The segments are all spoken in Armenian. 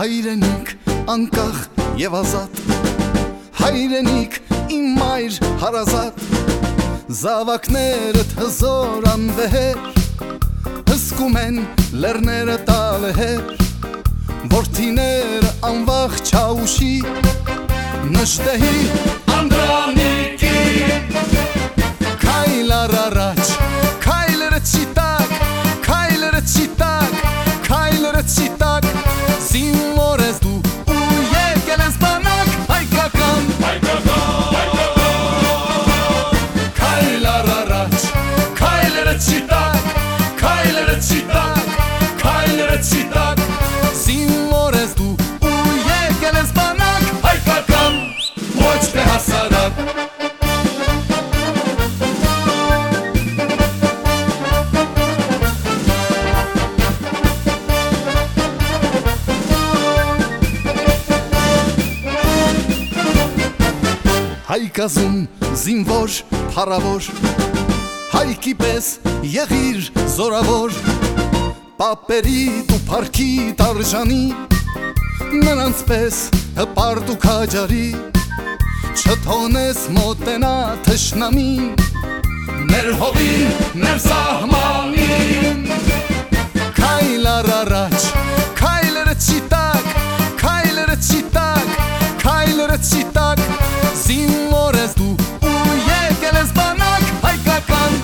Հայրենիք անկախ եւ ազատ, հայրենիք իմ մայր հարազատ, զավակներդ հզոր անվեհեր, հսկում են լեռները տալեհեր, որդիները անվախ չաուշի, նշտեհի անդրանիկի, քայլար առաջ, քայլերը չիտակ, քայլերը չիտակ, քայլերը չիտակ, զինվոր ես դու ու եկել ես բանակ հայկական, քայլար առաջ, քայլերը չիտակ, քայլերը չիտակ, քայլերը չիտակ, զինվոր ես դու ու եկել ես բանակ հայկական, ոչ թե հասարակ. Հայկազում զինվոր, փառավոր, հայկի պես եղիր զորավոր, պապերիդ ու փառքիդ արժանի, նրանց պես հպարտ ու քաջարի, չթողնես մոտենա թշնամին, մեր հողին, մեր սահմանին, քայլար առաջ, քայլերը չիտակ, քայլերը չիտակ, քայլերը չիտակ, զինվոր ես դու ու եկել ես բանակ հայկական,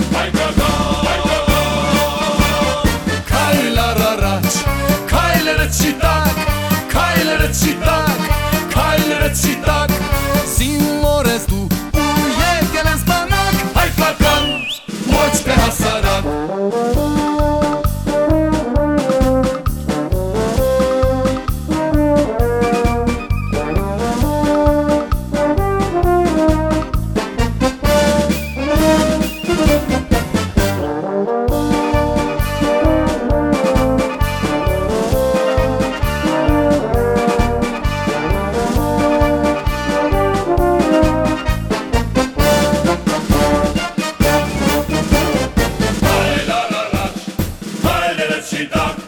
քայլար առաջ, քայլերը չիտակ, քայլերը չիտակ, քայլերը չիտակ, զինվոր ես դու ու եկել ես բանակ հայկական, ոչ թե հասարակ. She